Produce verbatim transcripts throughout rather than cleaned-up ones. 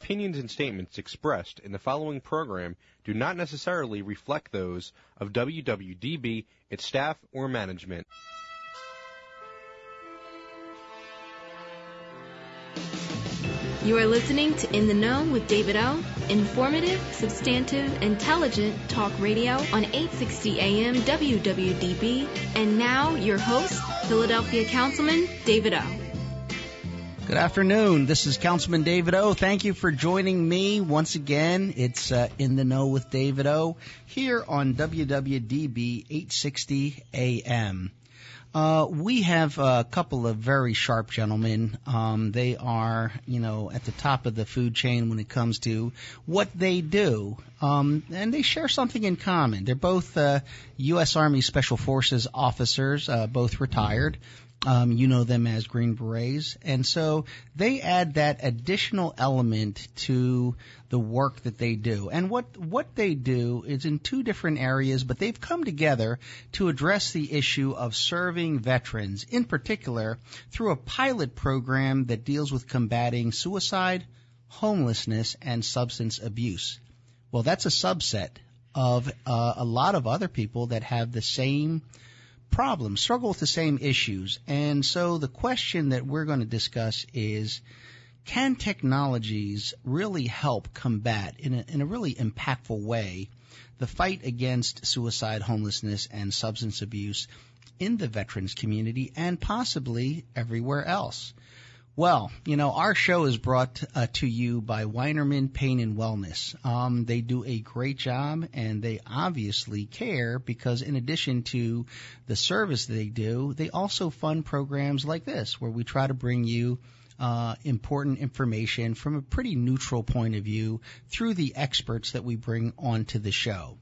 opinions and statements expressed in the following program do not necessarily reflect those of W W D B, its staff, or management. You are listening to In the Know with David O. Informative, substantive, intelligent talk radio on eight sixty A M W W D B. And now, your host, Philadelphia Councilman David O. Good afternoon. This is Councilman David O. Thank you for joining me once again. It's uh, In the Know with David O. here on W W D B eight sixty A M. Uh, we have a couple of very sharp gentlemen. Um, they are, you know, at the top of the food chain when it comes to what they do. Um, and they share something in common. They're both uh, U S. Army Special Forces officers, uh, both retired. Um, you know them as Green Berets. And so they add that additional element to the work that they do. And what, what they do is in two different areas, but they've come together to address the issue of serving veterans, in particular through a pilot program that deals with combating suicide, homelessness, and substance abuse. Well, that's a subset of uh, a lot of other people that have the same problems, struggle with the same issues. And so the question that we're going to discuss is, can technologies really help combat in a, in a really impactful way the fight against suicide, homelessness, and substance abuse in the veterans community and possibly everywhere else? Well, you know, our show is brought uh, to you by Weinerman Pain and Wellness. Um, they do a great job, and they obviously care because in addition to the service they do, they also fund programs like this where we try to bring you uh, important information from a pretty neutral point of view through the experts that we bring onto the show.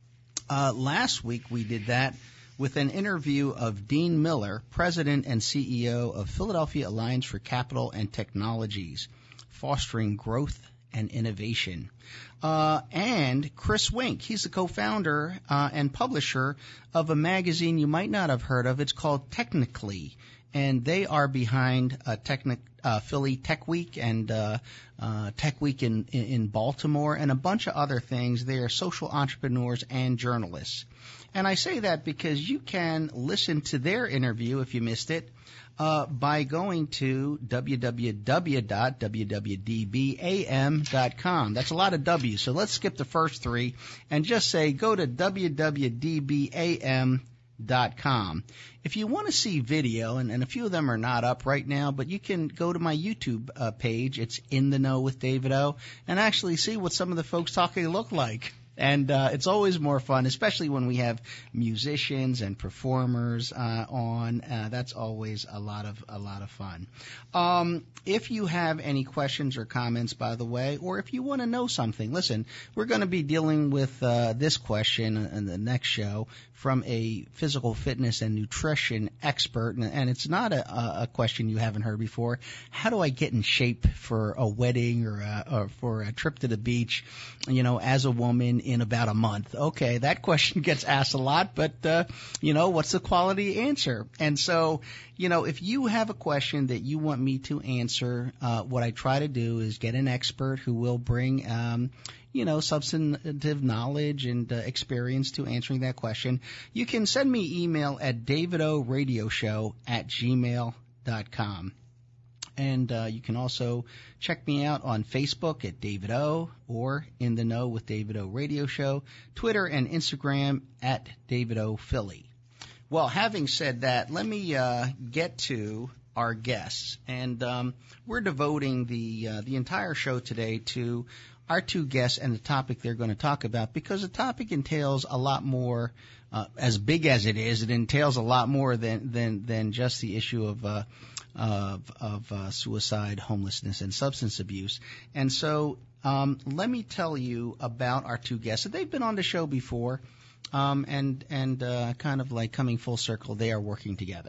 Uh, last week we did that with an interview of Dean Miller, President and C E O of Philadelphia Alliance for Capital and Technologies, fostering growth and innovation. Uh, and Chris Wink, he's the co-founder uh, and publisher of a magazine you might not have heard of. It's called Technically, and they are behind uh, Technic, uh, Philly Tech Week and uh, uh, Tech Week in, in, in Baltimore and a bunch of other things. They are social entrepreneurs and journalists. And I say that because you can listen to their interview, if you missed it, uh, by going to w w w dot w w d b a m dot com. That's a lot of W's, so let's skip the first three and just say go to w w d b a m dot com. If you want to see video, and, and a few of them are not up right now, but you can go to my YouTube uh, page. It's In the Know with David O, and actually see what some of the folks talking look like. And uh, it's always more fun, especially when we have musicians and performers uh, on. Uh, that's always a lot of a lot of fun. Um, if you have any questions or comments, by the way, or if you want to know something, listen, we're going to be dealing with uh, this question in the next show from a physical fitness and nutrition expert, and, and it's not a, a question you haven't heard before. How do I get in shape for a wedding or, a, or for a trip to the beach, you know, as a woman in about a month? Okay, that question gets asked a lot, but, uh, you know, what's the quality answer? And so, you know, if you have a question that you want me to answer, uh, what I try to do is get an expert who will bring, um, you know, substantive knowledge and uh, experience to answering that question. You can send me email at davidoradioshow at gmail dot com. And uh, you can also check me out on Facebook at David O or In the Know with David O Radio Show, Twitter and Instagram at David O Philly. Well, having said that, let me uh, get to our guests. And um, we're devoting the uh, the entire show today to our two guests and the topic they're going to talk about, because the topic entails a lot more, uh, as big as it is, it entails a lot more than than, than just the issue of uh, of, of uh, suicide, homelessness, and substance abuse. And so um, let me tell you about our two guests. They've been on the show before, um, and and uh, kind of like coming full circle, they are working together.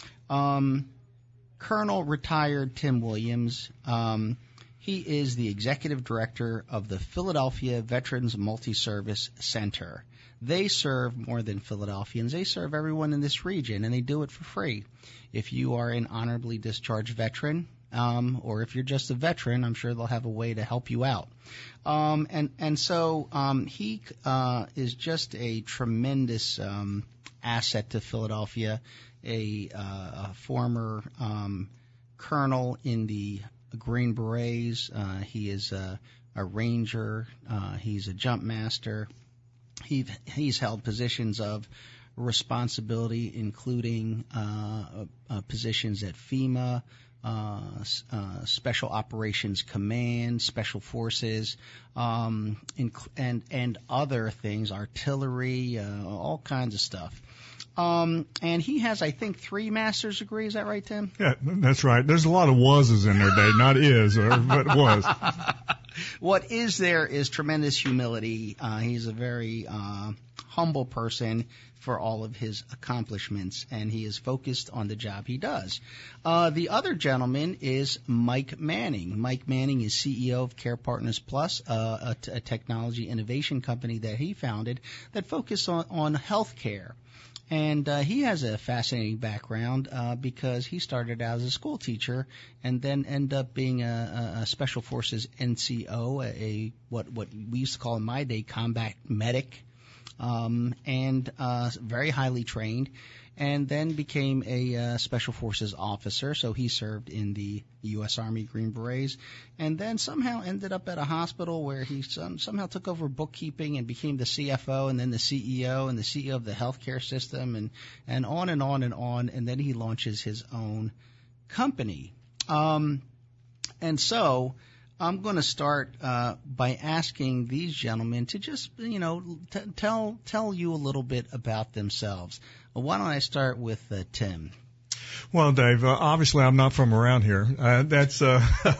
Um, Colonel retired Tim Williams. Um, He is the executive director of the Philadelphia Veterans Multi-Service Center. They serve more than Philadelphians. They serve everyone in this region, and they do it for free. If you are an honorably discharged veteran, um, or if you're just a veteran, I'm sure they'll have a way to help you out. Um, and and so um, he uh, is just a tremendous um, asset to Philadelphia, a, uh, a former um, colonel in the Green Berets. Uh, he is a, a ranger. Uh, he's a jump master. He he's held positions of responsibility, including uh, uh, positions at FEMA, uh, uh, Special Operations Command, Special Forces, um, inc- and and other things, artillery, uh, all kinds of stuff. Um, and he has, I think, three master's degrees. Is that right, Tim? Yeah, that's right. There's a lot of was's in there, Dave. Not is, or but was. What is there is tremendous humility. Uh, he's a very uh, humble person for all of his accomplishments, and he is focused on the job he does. Uh, the other gentleman is Mike Manning. Mike Manning is C E O of Care Partners Plus, uh, a, t- a technology innovation company that he founded that focuses on, on health care. And uh, he has a fascinating background uh, because he started out as a school teacher and then ended up being a, a Special Forces N C O, a, a what what we used to call in my day combat medic, um, and uh, very highly trained, and then became a uh, Special Forces officer. So he served in the U S Army Green Berets, and then somehow ended up at a hospital where he some, somehow took over bookkeeping and became the C F O and then the C E O and the C E O of the healthcare system, and, and on and on and on. And then he launches his own company. Um, and so I'm going to start uh, by asking these gentlemen to just, you know, t- tell tell you a little bit about themselves. Well, why don't I start with uh, Tim? Well, Dave, uh, obviously I'm not from around here. Uh, that's, uh,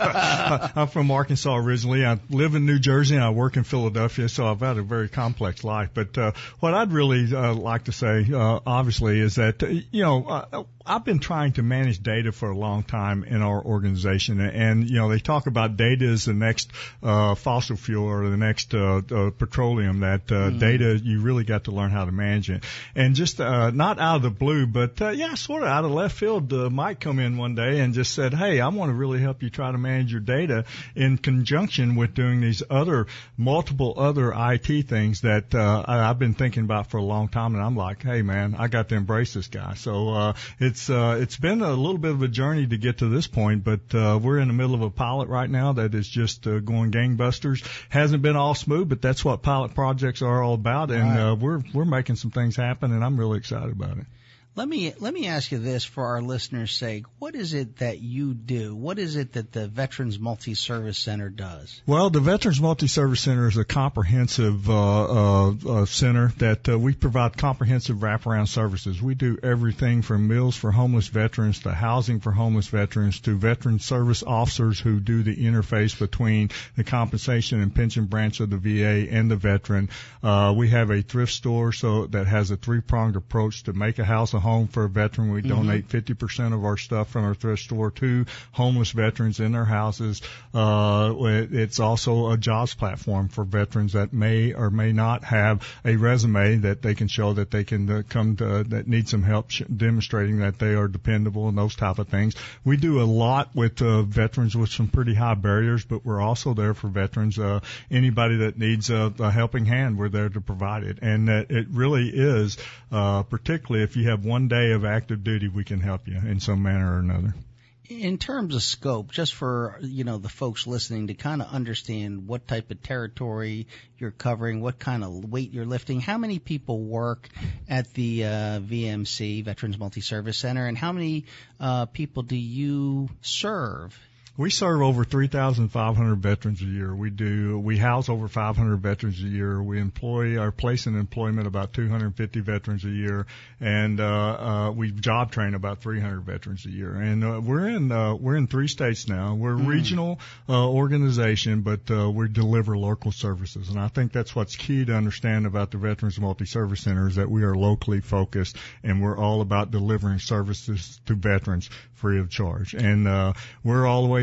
I'm from Arkansas originally. I live in New Jersey and I work in Philadelphia, so I've had a very complex life. But, uh, what I'd really, uh, like to say, uh, obviously is that, uh, you know, uh, I've been trying to manage data for a long time in our organization, and you know they talk about data as the next uh, fossil fuel or the next uh, uh, petroleum. That uh, mm. data, you really got to learn how to manage it, and just uh, not out of the blue, but uh, yeah, sort of out of left field. Uh, Mike come in one day and just said, "Hey, I want to really help you try to manage your data in conjunction with doing these other multiple other I T things that uh, I've been thinking about for a long time." And I'm like, "Hey, man, I got to embrace this guy." So uh, it's It's uh, it's been a little bit of a journey to get to this point, but uh, we're in the middle of a pilot right now that is just uh, going gangbusters. Hasn't been all smooth, but that's what pilot projects are all about, and right. uh, we're we're making some things happen, and I'm really excited about it. Let me let me ask you this for our listeners' sake. What is it that you do? What is it that the Veterans Multi-Service Center does? Well, the Veterans Multi-Service Center is a comprehensive uh, uh, uh, center that uh, we provide comprehensive wraparound services. We do everything from meals for homeless veterans to housing for homeless veterans to veteran service officers who do the interface between the compensation and pension branch of the V A and the veteran. Uh, we have a thrift store so that has a three-pronged approach to make a house a home for a veteran. We mm-hmm. donate fifty percent of our stuff from our thrift store to homeless veterans in their houses. Uh, it's also a jobs platform for veterans that may or may not have a resume that they can show that they can uh, come to, uh, that need some help sh- demonstrating that they are dependable and those type of things. We do a lot with uh, veterans with some pretty high barriers, but we're also there for veterans. Uh, anybody that needs a, a helping hand, we're there to provide it. And uh, it really is, uh, particularly if you have one One day of active duty, we can help you in some manner or another. In terms of scope, just for, you know, the folks listening to kind of understand what type of territory you're covering, what kind of weight you're lifting, how many people work at the uh, V M C, Veterans Multi-Service Center, and how many uh, people do you serve? We serve over three thousand five hundred veterans a year. We do, we house over five hundred veterans a year. We employ, or place in employment about two hundred fifty veterans a year. And, uh, uh, we job train about three hundred veterans a year. And, uh, we're in, uh, we're in three states now. We're a mm. regional, uh, organization, but, uh, we deliver local services. And I think that's what's key to understand about the Veterans Multi-Service Center is that we are locally focused and we're all about delivering services to veterans free of charge. And, uh, we're all the way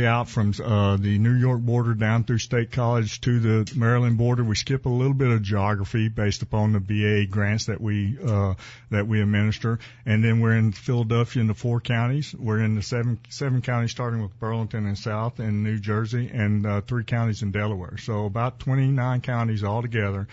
way out from uh, the New York border down through State College to the Maryland border. We skip a little bit of geography based upon the B A grants that we uh, that we administer, and then we're in Philadelphia in the four counties. We're in the seven seven counties, starting with Burlington and South and New Jersey, and uh, three counties in Delaware. So about twenty-nine counties altogether.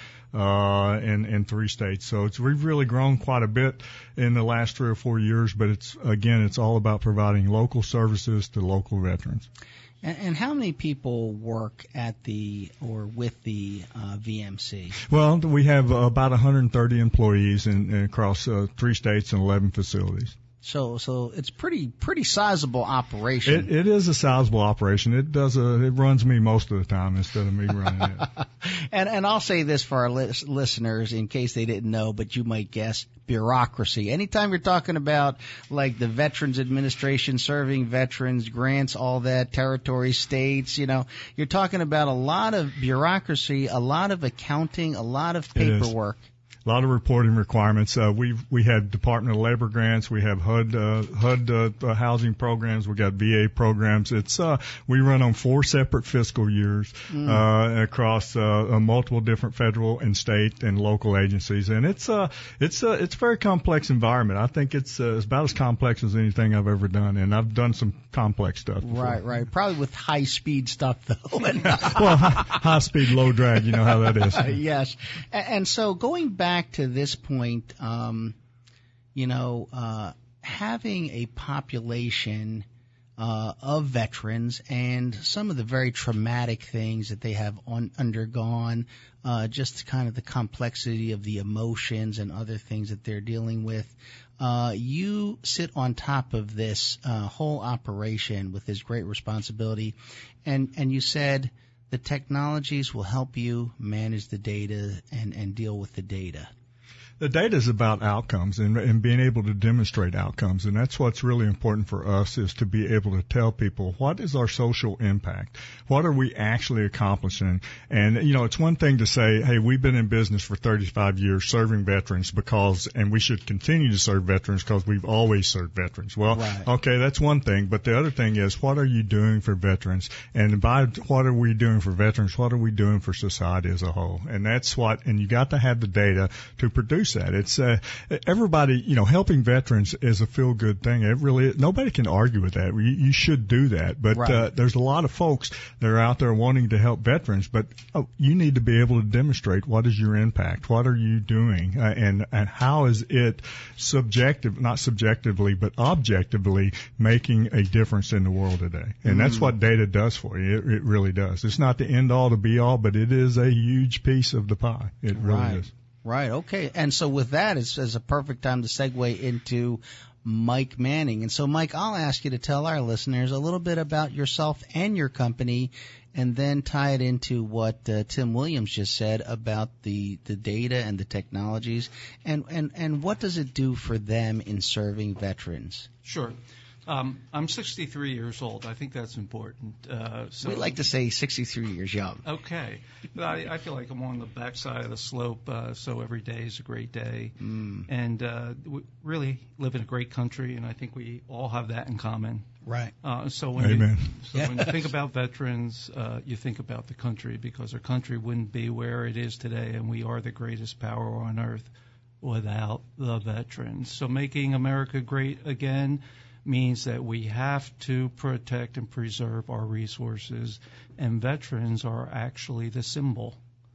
Uh, in, in three states. So it's, we've really grown quite a bit in the last three or four years, but it's, again, it's all about providing local services to local veterans. And, and how many people work at the or with the uh, V M C? Well, we have about one hundred thirty employees in, in across uh, three states and eleven facilities. So, so it's pretty, pretty sizable operation. It, it is a sizable operation. It does a, it runs me most of the time instead of me running it. and, and I'll say this for our lis- listeners in case they didn't know, but you might guess, bureaucracy. Anytime you're talking about like the Veterans Administration, serving veterans, grants, all that, territories, states, you know, you're talking about a lot of bureaucracy, a lot of accounting, a lot of paperwork. A lot of reporting requirements. Uh, we we have Department of Labor grants. We have H U D uh, H U D uh, housing programs. We got V A programs. It's uh, we run on four separate fiscal years mm. uh, across uh, uh, multiple different federal and state and local agencies, and it's uh it's uh, it's a very complex environment. I think it's uh, it's about as complex as anything I've ever done, and I've done some complex stuff before. Right, right. Probably with high speed stuff though. well, high, high speed, low drag. You know how that is. Uh, yes, and, and so going back to this point, um, you know, uh, having a population uh, of veterans and some of the very traumatic things that they have on, undergone, uh, just kind of the complexity of the emotions and other things that they're dealing with. Uh, you sit on top of this uh, whole operation with this great responsibility, and, and you said the technologies will help you manage the data and, and deal with the data. The data is about outcomes and, and being able to demonstrate outcomes, and that's what's really important for us, is to be able to tell people what is our social impact, what are we actually accomplishing. And you know, it's one thing to say, hey, we've been in business for thirty-five years serving veterans because, and we should continue to serve veterans because we've always served veterans. Well, right. Okay, that's one thing, but the other thing is, what are you doing for veterans? And by what are we doing for veterans, what are we doing for society as a whole? And that's what, and you got to have the data to produce that. It's uh, everybody, you know, helping veterans is a feel-good thing. It really, nobody can argue with that. You, you should do that, but right. uh, there's a lot of folks that are out there wanting to help veterans. But oh, you need to be able to demonstrate what is your impact, what are you doing, uh, and and how is it subjective, not subjectively, but objectively making a difference in the world today. And mm. that's what data does for you. It, it really does. It's not the end all to be all, but it is a huge piece of the pie. It really right. is. Right. Okay. And so with that, it's, it's a perfect time to segue into Mike Manning. And so, Mike, I'll ask you to tell our listeners a little bit about yourself and your company, and then tie it into what uh, Tim Williams just said about the, the data and the technologies, and, and, and what does it do for them in serving veterans? Sure. Um, I'm sixty-three years old. I think that's important. Uh, so we like to say sixty-three years young. Okay. But I, I feel like I'm on the backside of the slope, uh, so every day is a great day. Mm. And uh, we really live in a great country, and I think we all have that in common. Right. Uh, so when Amen. You, so when you think about veterans, uh, you think about the country, because our country wouldn't be where it is today, and we are the greatest power on earth without the veterans. So making America great again means that we have to protect and preserve our resources, and veterans are actually the symbol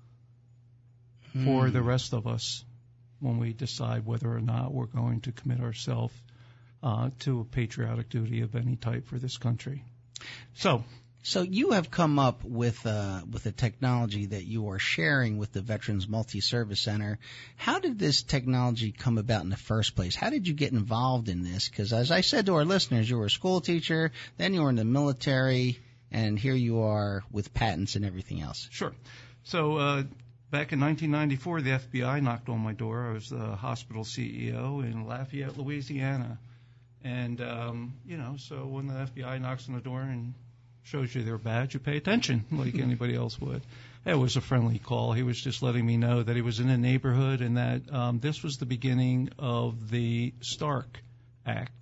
hmm. for the rest of us when we decide whether or not we're going to commit ourselves uh, to a patriotic duty of any type for this country. So, so you have come up with uh, with a technology that you are sharing with the Veterans Multi-Service Center. How did this technology come about in the first place? How did you get involved in this? Because as I said to our listeners, you were a school teacher, then you were in the military, and here you are with patents and everything else. Sure. So uh, back in nineteen ninety-four, the F B I knocked on my door. I was the hospital C E O in Lafayette, Louisiana. And, um, you know, so when the F B I knocks on the door and shows you their badge, you pay attention like anybody else would. It was a friendly call. He was just letting me know that he was in a neighborhood and that um, this was the beginning of the Stark Act.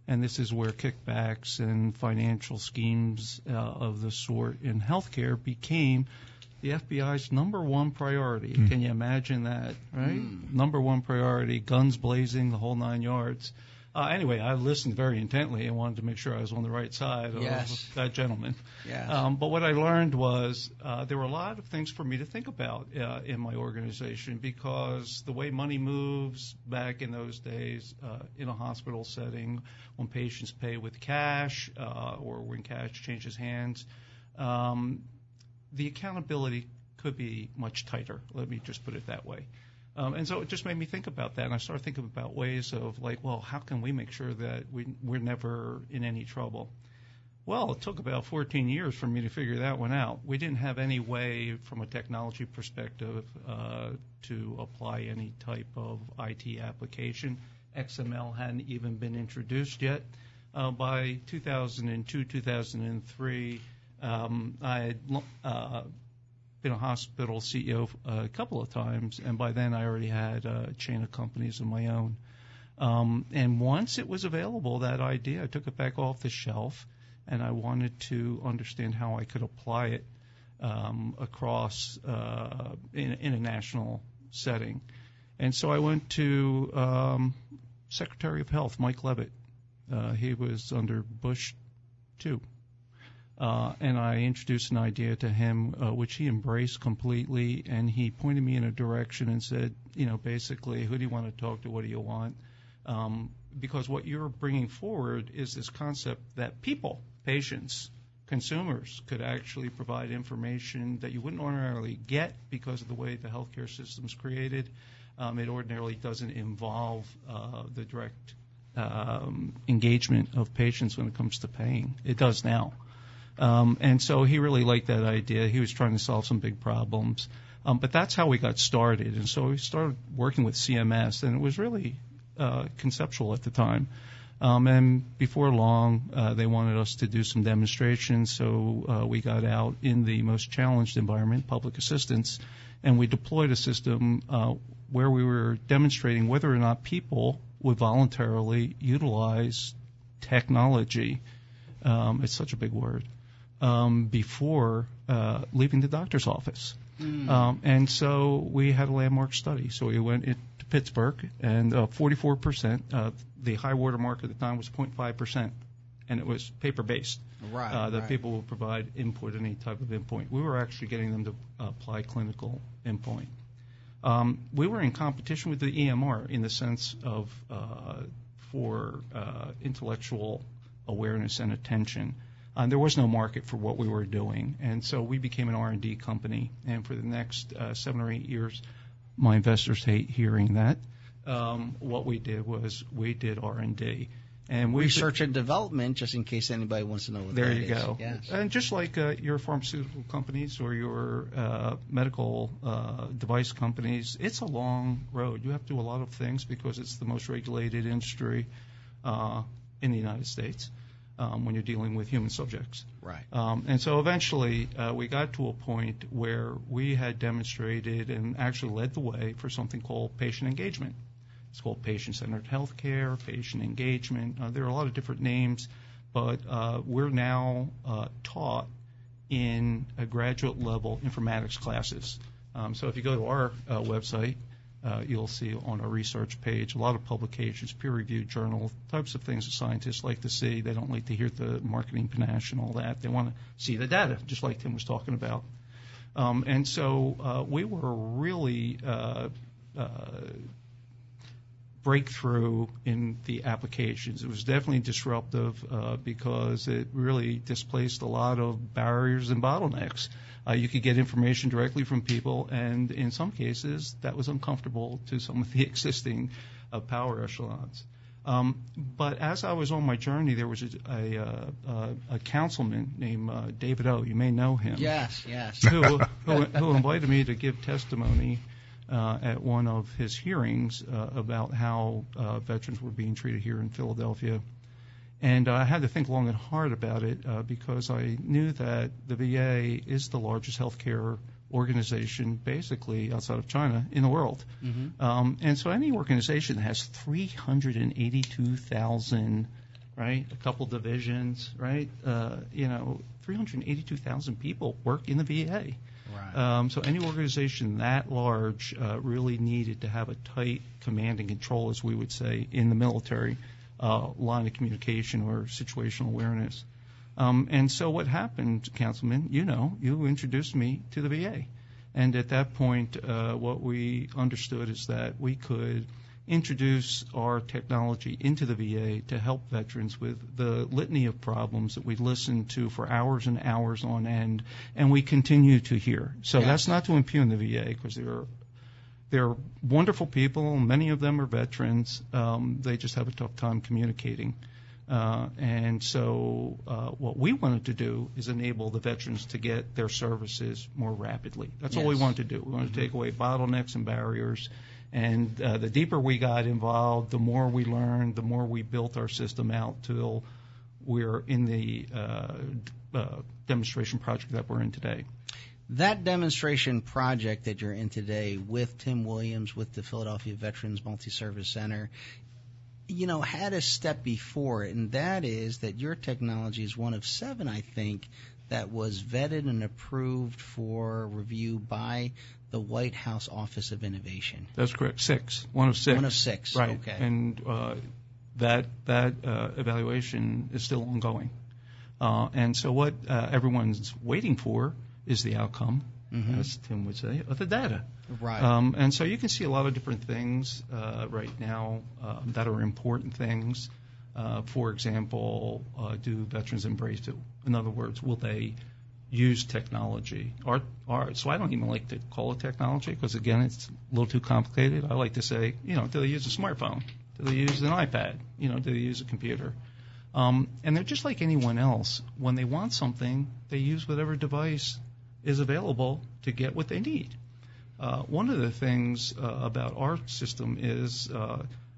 And this is where kickbacks and financial schemes uh, of the sort in healthcare became the F B I's number one priority. Mm. Can you imagine that, right? Mm. Number one priority, guns blazing, the whole nine yards. Uh, anyway, I listened very intently and wanted to make sure I was on the right side yes. of that gentleman. Yes. Um, but what I learned was uh, there were a lot of things for me to think about uh, in my organization, because the way money moves back in those days uh, in a hospital setting, when patients pay with cash uh, or when cash changes hands, um, the accountability could be much tighter. Let me just put it that way. Um, and so it just made me think about that, and I started thinking about ways of, like, well, how can we make sure that we, we're never in any trouble? Well, it took about fourteen years for me to figure that one out. We didn't have any way, from a technology perspective, uh, to apply any type of I T application. X M L hadn't even been introduced yet. Uh, by two thousand two, two thousand three, um, I had uh, been a hospital C E O a couple of times, and by then I already had a chain of companies of my own. Um, and once it was available, that idea, I took it back off the shelf, and I wanted to understand how I could apply it um, across uh, in, in a national setting. And so I went to um, Secretary of Health, Mike Levitt. Uh, he was under Bush two. Uh, and I introduced an idea to him, uh, which he embraced completely, and he pointed me in a direction and said, you know, basically, who do you want to talk to? What do you want? Um, because what you're bringing forward is this concept that people, patients, consumers, could actually provide information that you wouldn't ordinarily get because of the way the healthcare system's created. Um, it ordinarily doesn't involve uh, the direct um, engagement of patients when it comes to paying. It does now. Um, and so he really liked that idea. He was trying to solve some big problems. Um, but that's how we got started. And so we started working with C M S, and it was really uh, conceptual at the time. Um, and before long, uh, they wanted us to do some demonstrations, so uh, we got out in the most challenged environment, public assistance, and we deployed a system uh, where we were demonstrating whether or not people would voluntarily utilize technology. Um, it's such a big word. Um, before uh, leaving the doctor's office. Mm. Um, and so we had a landmark study. So we went into Pittsburgh, and uh, forty-four percent, uh, the high water mark at the time was zero point five percent, and it was paper-based. Right, uh, that right. people would provide input, any type of endpoint. We were actually getting them to uh, apply clinical endpoint. Um, we were in competition with the E M R in the sense of uh, for uh, intellectual awareness and attention. Um, there was no market for what we were doing, and so we became an R and D company. And for the next uh, seven or eight years, my investors hate hearing that. Um, what we did was we did R and D. And we research and development, just in case anybody wants to know what there that you is. go. Yes. And just like uh, your pharmaceutical companies or your uh, medical uh, device companies, it's a long road. You have to do a lot of things because it's the most regulated industry uh, in the United States. Um, when you're dealing with human subjects. Right. Um, and so eventually uh, we got to a point where we had demonstrated and actually led the way for something called patient engagement. It's called patient-centered healthcare, patient engagement. Uh, there are a lot of different names, but uh, we're now uh, taught in a graduate level informatics classes. Um, so if you go to our uh, website, Uh, you'll see on our research page a lot of publications, peer-reviewed journal, types of things that scientists like to see. They don't like to hear the marketing panache and all that. They want to see the data, just like Tim was talking about. Um, and so uh, we were really uh, uh, breakthrough in the applications. It was definitely disruptive uh, because it really displaced a lot of barriers and bottlenecks. Uh, you could get information directly from people, and in some cases that was uncomfortable to some of the existing uh, power echelons. Um, but as I was on my journey, there was a, a, a, a councilman named uh, David O. You may know him. Yes, yes. Who, who, who invited me to give testimony uh, at one of his hearings uh, about how uh, veterans were being treated here in Philadelphia. And uh, I had to think long and hard about it uh, because I knew that the V A is the largest healthcare organization, basically outside of China, in the world. Mm-hmm. Um, and so any organization that has three hundred eighty-two thousand right? A couple divisions, right? Uh, you know, three hundred eighty-two thousand people work in the V A. Right. Um, so any organization that large uh, really needed to have a tight command and control, as we would say, in the military uh, line of communication or situational awareness. Um, and so what happened, Councilman, you know, you introduced me to the V A. And at that point, uh, what we understood is that we could introduce our technology into the V A to help veterans with the litany of problems that we listened to for hours and hours on end, and we continue to hear. So Yes. that's not to impugn the V A, because they're they're wonderful people. Many of them are veterans. Um, they just have a tough time communicating. Uh, and so uh, what we wanted to do is enable the veterans to get their services more rapidly. That's all we Yes. wanted to do. We wanted to take away bottlenecks and barriers. And uh, the deeper we got involved, the more we learned, the more we built our system out till we're in the uh, uh, demonstration project that we're in today. That demonstration project that you're in today with Tim Williams, with the Philadelphia Veterans Multi-Service Center, you know, had a step before it, and that is that your technology is one of seven, I think, that was vetted and approved for review by the White House Office of Innovation. That's correct. Six. One of six. One of six. Right. Okay. And uh, that that uh, evaluation is still ongoing. Uh, and so what uh, everyone's waiting for is the outcome, Mhm. as Tim would say, of the data. Right. Um, and so you can see a lot of different things uh, right now um, that are important things. Uh, for example, uh, do veterans embrace it? In other words, will they use technology? Our, our, so I don't even like to call it technology because, again, it's a little too complicated. I like to say, you know, do they use a smartphone? Do they use an iPad? You know, do they use a computer? Um, and they're just like anyone else. When they want something, they use whatever device is available to get what they need. Uh, one of the things uh, about our system is uh,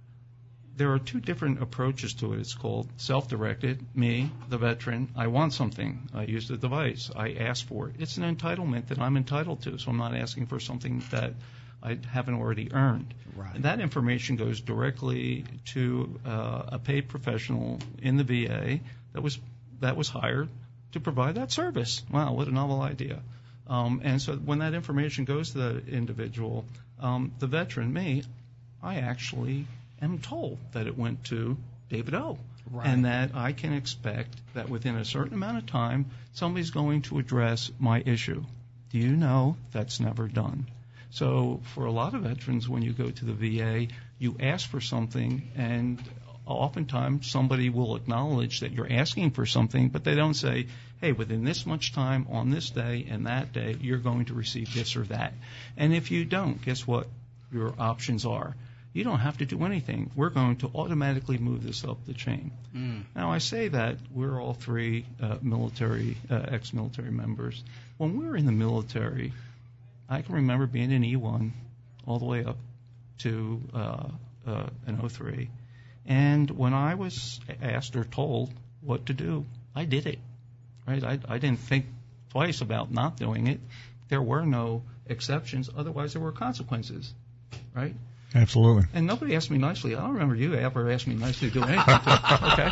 there are two different approaches to it. It's called self-directed. Me, the veteran, I want something. I use the device. I ask for it. It's an entitlement that I'm entitled to, so I'm not asking for something that I haven't already earned. Right. And that information goes directly to uh, a paid professional in the V A that was that was hired to provide that service. Wow, what a novel idea. Um, and so when that information goes to the individual, um, the veteran, me, I actually am told that it went to David O. Right. And that I can expect that within a certain amount of time, somebody's going to address my issue. Do you know that's never done? So for a lot of veterans, when you go to the V A, you ask for something, and oftentimes somebody will acknowledge that you're asking for something, but they don't say, hey, within this much time on this day and that day, you're going to receive this or that. And if you don't, guess what your options are? You don't have to do anything. We're going to automatically move this up the chain. Mm. Now, I say that we're all three uh, military, uh, ex-military members. When we were in the military, I can remember being in E one all the way up to uh, uh, an oh three. And when I was asked or told what to do, I did it. Right? I, I didn't think twice about not doing it. There were no exceptions. Otherwise, there were consequences. Right? Absolutely. And nobody asked me nicely. I don't remember you ever asked me nicely to do anything. To, okay.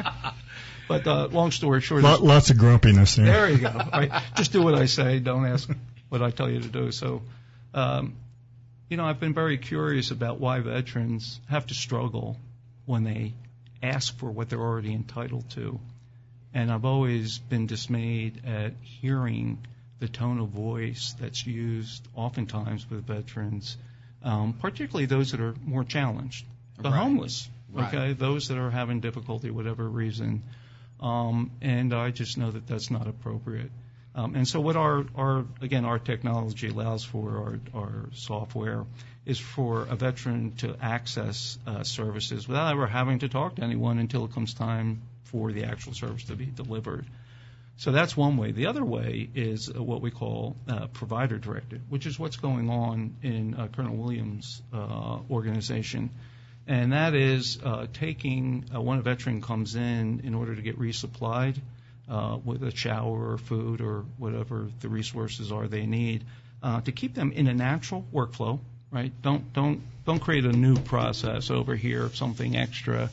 But uh, long story short, Lot, lots of grumpiness there. there you go. Right? Just do what I say. Don't ask what I tell you to do. So, um, you know, I've been very curious about why veterans have to struggle when they ask for what they're already entitled to. And I've always been dismayed at hearing the tone of voice that's used oftentimes with veterans, um, particularly those that are more challenged, the Right. homeless, Right. okay, those that are having difficulty, whatever reason. Um, and I just know that that's not appropriate. Um, and so what our, our, again, our technology allows for, our, our software, is for a veteran to access uh, services without ever having to talk to anyone until it comes time for the actual service to be delivered. So that's one way. The other way is uh, what we call uh, provider-directed, which is what's going on in uh, Colonel Williams' uh, organization. And that is uh, taking, uh, when a veteran comes in in order to get resupplied uh, with a shower or food or whatever the resources are they need, uh, to keep them in a natural workflow, right? Don't don't don't create a new process over here, something extra,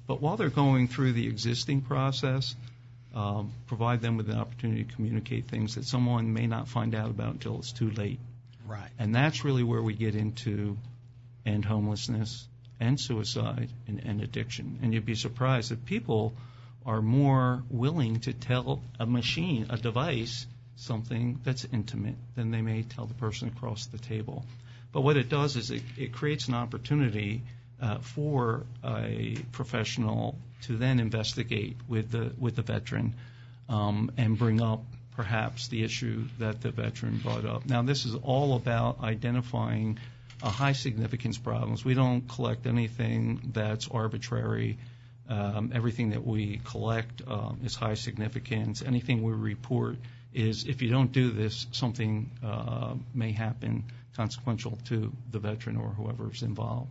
But while they're going through the existing process, um, provide them with an opportunity to communicate things that someone may not find out about until it's too late. Right. And that's really where we get into end homelessness and suicide and, and addiction. And you'd be surprised that people are more willing to tell a machine, a device, something that's intimate than they may tell the person across the table. But what it does is it, it creates an opportunity uh, for a professional to then investigate with the with the veteran um, and bring up perhaps the issue that the veteran brought up. Now, this is all about identifying uh, high significance problems. We don't collect anything that's arbitrary. Um, everything that we collect um, is high significance. Anything we report is, if you don't do this, something uh, may happen consequential to the veteran or whoever's involved.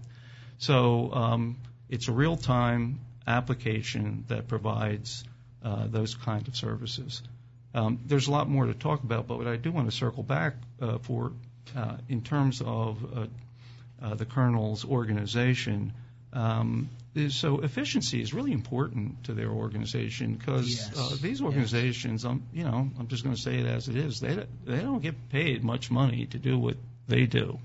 So um, it's a real-time application that provides uh, those kind of services. Um, there's a lot more to talk about, but what I do want to circle back uh, for uh, in terms of uh, uh, the Colonel's organization, um, is so efficiency is really important to their organization because yes. uh, these organizations, yes. um, you know, I'm just going to say it as it is, they, they don't get paid much money to do what they do.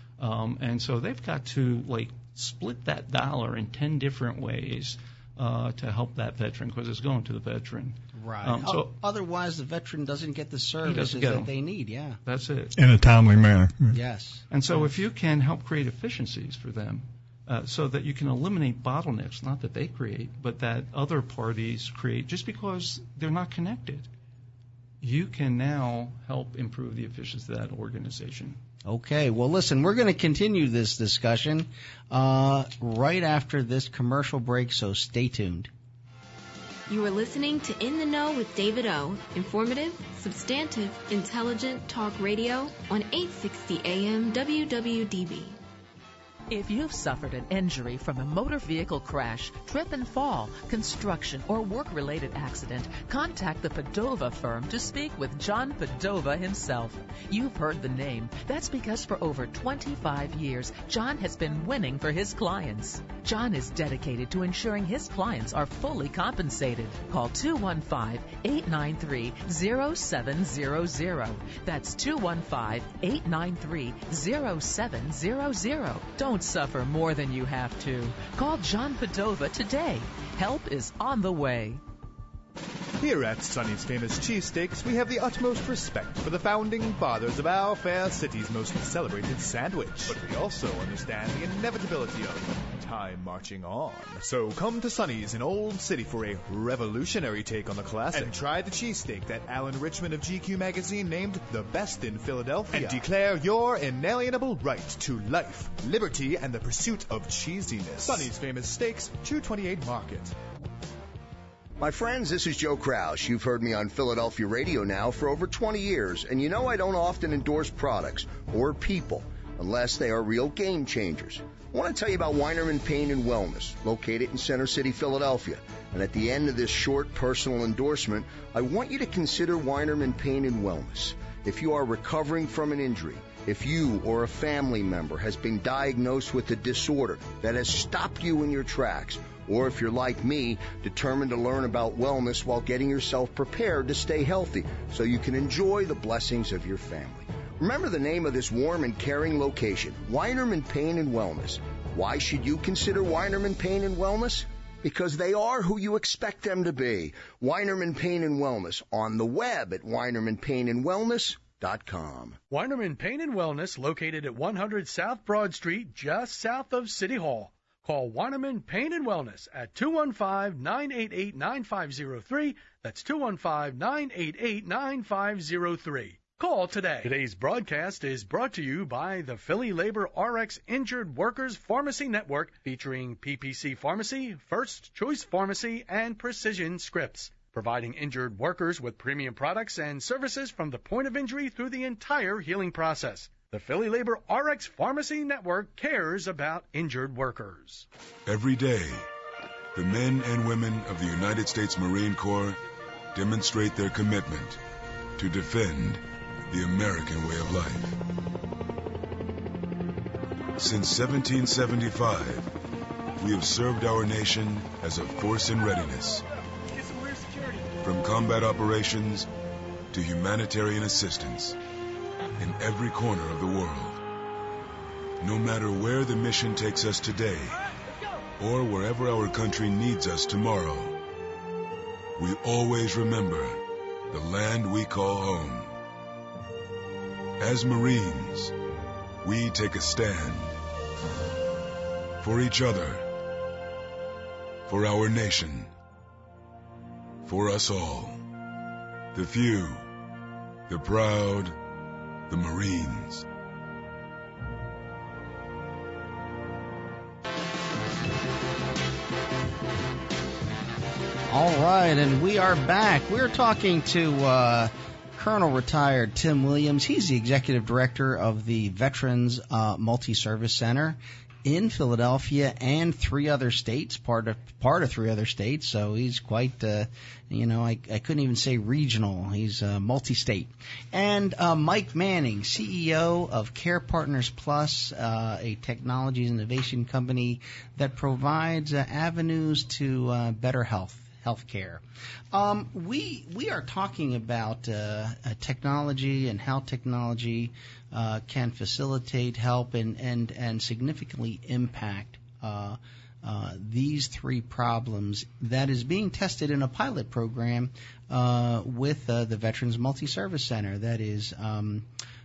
Um, and so they've got to, like, split that dollar in ten different ways uh, to help that veteran because it's going to the veteran. Right. Um, so otherwise, the veteran doesn't get the services get that them. they need. Yeah. That's it. In a timely manner. Yes. And so if you can help create efficiencies for them uh, so that you can eliminate bottlenecks, not that they create, but that other parties create just because they're not connected, you can now help improve the efficiency of that organization. Okay, well, listen, we're going to continue this discussion uh, right after this commercial break, so stay tuned. You are listening to In the Know with David O. Informative, substantive, intelligent talk radio on eight sixty A M W W D B. If you've suffered an injury from a motor vehicle crash, trip and fall, construction, or work-related accident, contact the Padova firm to speak with John Padova himself. You've heard the name. That's because for over twenty-five years, John has been winning for his clients. John is dedicated to ensuring his clients are fully compensated. Call two one five, eight nine three, zero seven zero zero. That's two one five, eight nine three, zero seven zero zero. Don't suffer more than you have to. Call John Padova today. Help is on the way. Here at Sonny's Famous Cheesesteaks, we have the utmost respect for the founding fathers of our fair city's most celebrated sandwich. But we also understand the inevitability of time marching on. So come to Sonny's in Old City for a revolutionary take on the classic. And try the cheesesteak that Alan Richmond of G Q magazine named the best in Philadelphia. And declare your inalienable right to life, liberty, and the pursuit of cheesiness. Sonny's Famous Steaks, two twenty-eight Market. My friends, this is Joe Kraus. You've heard me on Philadelphia radio now for over twenty years, and you know I don't often endorse products or people unless they are real game changers. I want to tell you about Weinerman Pain and Wellness, located in Center City, Philadelphia. And at the end of this short personal endorsement, I want you to consider Weinerman Pain and Wellness. If you are recovering from an injury, if you or a family member has been diagnosed with a disorder that has stopped you in your tracks, or if you're like me, determined to learn about wellness while getting yourself prepared to stay healthy so you can enjoy the blessings of your family. Remember the name of this warm and caring location, Weinerman Pain and Wellness. Why should you consider Weinerman Pain and Wellness? Because they are who you expect them to be. Weinerman Pain and Wellness, on the web at weinerman pain and wellness dot com. Weinerman Pain and Wellness, located at one hundred South Broad Street, just south of City Hall. Call Weinerman Pain and Wellness at two one five, nine eight eight, nine five zero three. That's two one five, nine eight eight, nine five zero three. Call today. Today's broadcast is brought to you by the Philly Labor R X Injured Workers Pharmacy Network, featuring P P C Pharmacy, First Choice Pharmacy, and Precision Scripts, providing injured workers with premium products and services from the point of injury through the entire healing process. The Philly Labor R X Pharmacy Network cares about injured workers. Every day, the men and women of the United States Marine Corps demonstrate their commitment to defend the American way of life. Since seventeen seventy-five, we have served our nation as a force in readiness. From combat operations to humanitarian assistance in every corner of the world. No matter where the mission takes us today, or wherever our country needs us tomorrow, we always remember the land we call home. As Marines, we take a stand for each other, for our nation, for us all. The few, the proud, the Marines. All right, and we are back. We're talking to uh, Colonel retired Tim Williams. He's the executive director of the Veterans uh, Multi-Service Center in Philadelphia and three other states, part of part of three other states. So he's quite, uh, you know, I, I couldn't even say regional. He's uh, multi-state. And uh, Mike Manning, C E O of Care Partners Plus, uh, a technologies innovation company that provides uh, avenues to uh, better health. Healthcare. Um, we we are talking about uh, uh, technology and how technology uh, can facilitate, help, and and and significantly impact uh, uh, these three problems that is being tested in a pilot program uh, with uh, the Veterans Multi-Service Center. That is um,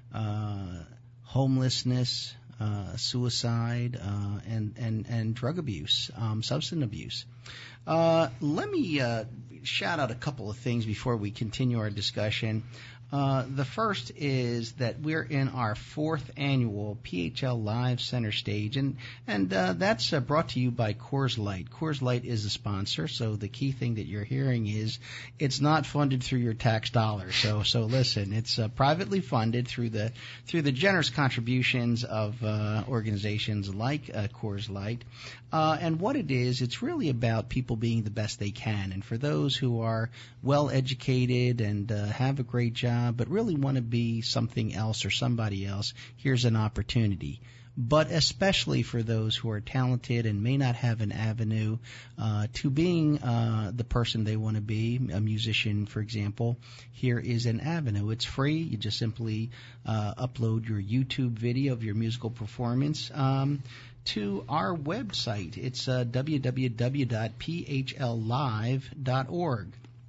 uh, homelessness, uh, suicide, uh, and and and drug abuse, um, substance abuse. Uh, let me uh, shout out a couple of things before we continue our discussion. Uh, the first is that we're in our fourth annual P H L Live Center Stage, and and uh, that's uh, brought to you by Coors Light. Coors Light is the sponsor, so the key thing that you're hearing is it's not funded through your tax dollars. So so listen, it's uh, privately funded through the through the generous contributions of uh, organizations like uh, Coors Light. Uh, and what it is, it's really about people being the best they can. And for those who are well educated and uh, have a great job, but really want to be something else or somebody else, here's an opportunity. But especially for those who are talented and may not have an avenue uh, to being uh, the person they want to be, a musician, for example, here is an avenue. It's free. You just simply uh, upload your YouTube video of your musical performance um, to our website. It's uh, w w w dot p h l live dot org.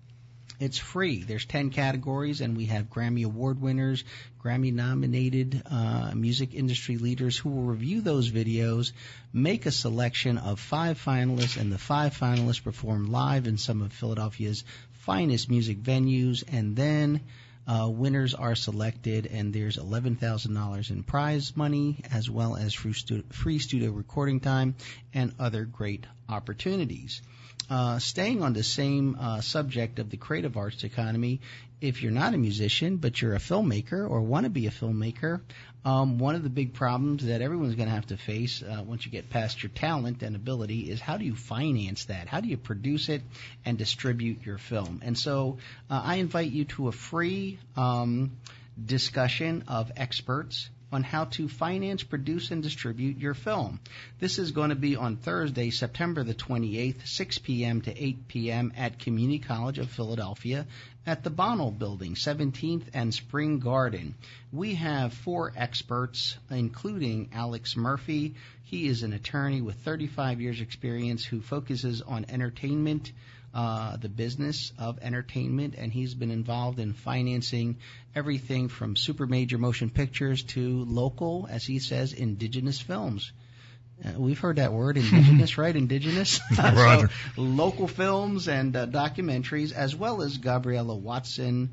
It's free. There's ten categories, and we have Grammy Award winners, Grammy-nominated uh, music industry leaders who will review those videos, make a selection of five finalists, and the five finalists perform live in some of Philadelphia's finest music venues, and then Uh, winners are selected, and there's eleven thousand dollars in prize money, as well as free, stu- free studio recording time and other great opportunities. Uh, staying on the same uh, subject of the creative arts economy, if you're not a musician, but you're a filmmaker or want to be a filmmaker, um, one of the big problems that everyone's going to have to face uh, once you get past your talent and ability is how do you finance that? How do you produce it and distribute your film? And so uh, I invite you to a free um, discussion of experts on how to finance, produce, and distribute your film. This is going to be on Thursday, September the twenty-eighth, six p.m. to eight p.m. at Community College of Philadelphia at the Bonnell Building, seventeenth and Spring Garden. We have four experts, including Alex Murphy. He is an attorney with thirty-five years experience who focuses on entertainment, Uh, the business of entertainment, and he's been involved in financing everything from super major motion pictures to local, as he says, indigenous films. Uh, we've heard that word, indigenous, right? Indigenous. Roger. So, local films and uh, documentaries, as well as Gabriella Watson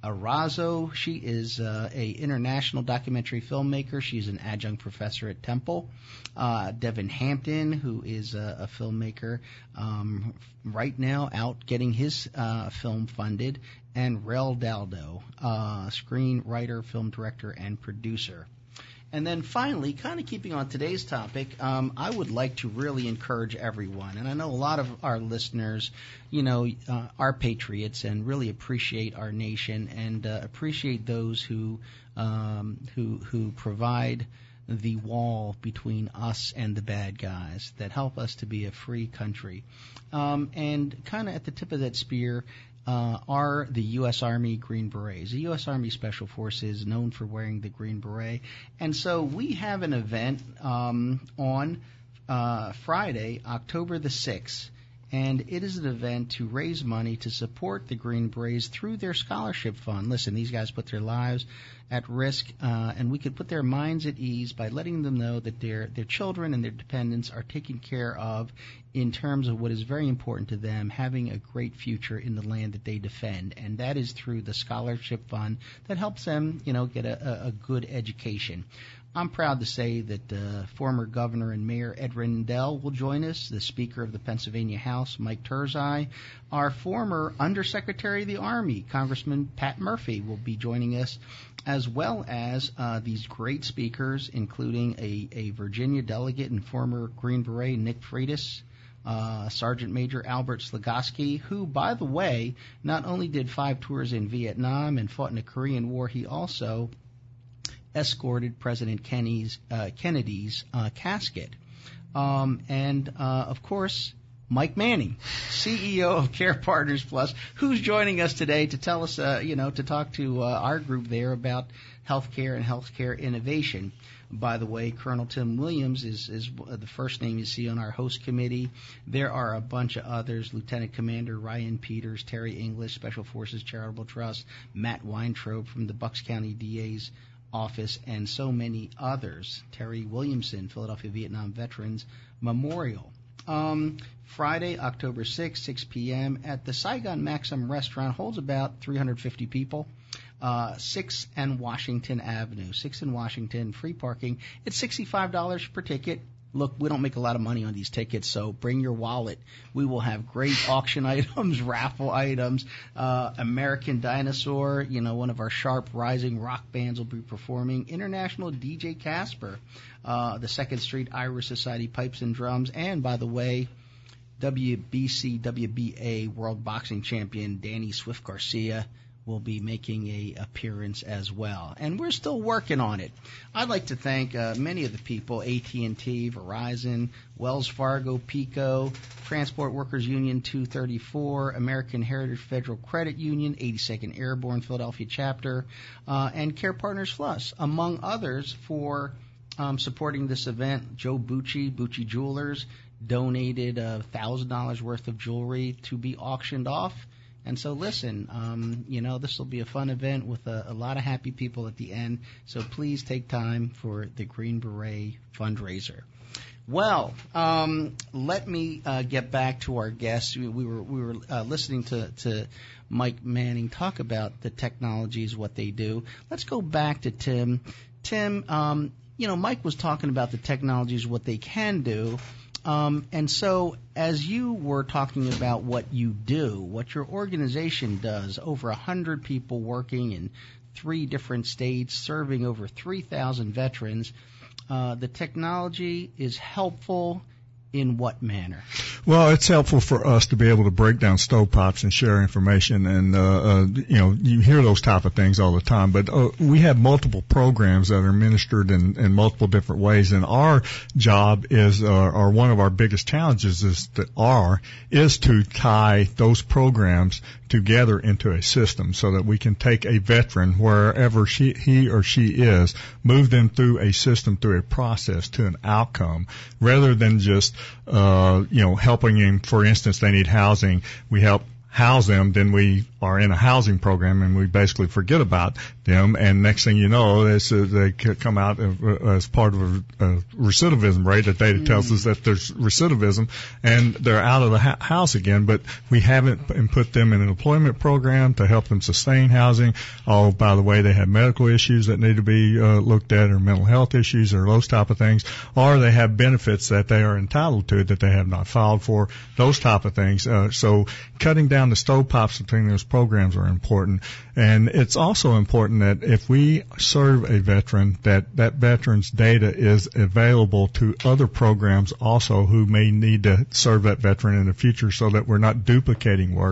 Arazo. She is uh, a international documentary filmmaker. She's an adjunct professor at Temple. Uh, Devin Hampton, who is a, a filmmaker, um, right now out getting his uh, film funded, and Rel Daldo, uh, screenwriter, film director, and producer. And then finally, kind of keeping on today's topic, um, I would like to really encourage everyone, and I know a lot of our listeners, you know, uh, are patriots and really appreciate our nation and uh, appreciate those who um, who who provide the wall between us and the bad guys, that help us to be a free country. Um, and kind of at the tip of that spear uh, are the U S. Army Green Berets. The U S. Army Special Forces, known for wearing the Green Beret. And so we have an event um, on uh, Friday, October the sixth. And it is an event to raise money to support the Green Berets through their scholarship fund. Listen, these guys put their lives at risk, uh, and we could put their minds at ease by letting them know that their their children and their dependents are taken care of in terms of what is very important to them, having a great future in the land that they defend. And that is through the scholarship fund that helps them, you know, get a, a good education. I'm proud to say that uh, former Governor and Mayor Ed Rendell will join us, the Speaker of the Pennsylvania House, Mike Turzai. Our former Undersecretary of the Army, Congressman Pat Murphy, will be joining us, as well as uh, these great speakers, including a, a Virginia delegate and former Green Beret, Nick Freitas, Uh, Sergeant Major Albert Slagosky, who, by the way, not only did five tours in Vietnam and fought in the Korean War, he also escorted President Kennedy's, uh, Kennedy's uh, casket. Um, and, uh, of course, Mike Manning, C E O of Care Partners Plus, who's joining us today to tell us, uh, you know, to talk to uh, our group there about healthcare and healthcare innovation. By the way, Colonel Tim Williams is, is the first name you see on our host committee. There are a bunch of others: Lieutenant Commander Ryan Peters, Terry English, Special Forces Charitable Trust, Matt Weintraub from the Bucks County D A's office, and so many others. Terry Williamson, Philadelphia Vietnam Veterans Memorial. Um, Friday, October sixth, six p.m. at the Saigon Maxim Restaurant, holds about three hundred fifty people. Uh, sixth and Washington Avenue. sixth and Washington, free parking. It's sixty-five dollars per ticket. Look, we don't make a lot of money on these tickets, so bring your wallet. We will have great auction items, raffle items. Uh, American Dinosaur, you know, one of our sharp rising rock bands will be performing. International D J Casper, uh, the Second Street Irish Society Pipes and Drums. And, by the way, W B C W B A World Boxing Champion Danny Swift Garcia will be making a appearance as well. And we're still working on it. I'd like to thank uh, many of the people: A T and T, Verizon, Wells Fargo, PECO, Transport Workers Union two thirty-four, American Heritage Federal Credit Union, eighty-second Airborne Philadelphia Chapter, uh, and Care Partners Plus, among others, for um, supporting this event. Joe Bucci, Bucci Jewelers, donated uh, one thousand dollars worth of jewelry to be auctioned off. And so, listen, um, you know, this will be a fun event with a, a lot of happy people at the end. So please take time for the Green Beret fundraiser. Well, um, let me uh, get back to our guests. We, we were we were uh, listening to, to Mike Manning talk about the technologies, what they do. Let's go back to Tim. Tim, um, you know, Mike was talking about the technologies, what they can do. Um, and so as you were talking about what you do, what your organization does, over one hundred people working in three different states, serving over three thousand veterans, uh, the technology is helpful in what manner? Well, it's helpful for us to be able to break down stovepipes and share information, and uh, uh, you know, you hear those type of things all the time. But uh, we have multiple programs that are administered in, in multiple different ways, and our job is, uh, or one of our biggest challenges is that are is to tie those programs together into a system so that we can take a veteran wherever she, he or she is, move them through a system, through a process, to an outcome, rather than just uh, you know, helping him. For instance, they need housing. We help house them, then we are in a housing program and we basically forget about them, and next thing you know, it's, uh, they come out as part of a, a recidivism rate. The data tells us that there's recidivism, and they're out of the ha- house again, but we haven't put them in an employment program to help them sustain housing. Oh, by the way, they have medical issues that need to be uh, looked at, or mental health issues, or those type of things, or they have benefits that they are entitled to that they have not filed for, those type of things. Uh, so cutting down the stovepipes between those programs are important. And it's also important that if we serve a veteran, that that veteran's data is available to other programs also who may need to serve that veteran in the future, so that we're not duplicating work.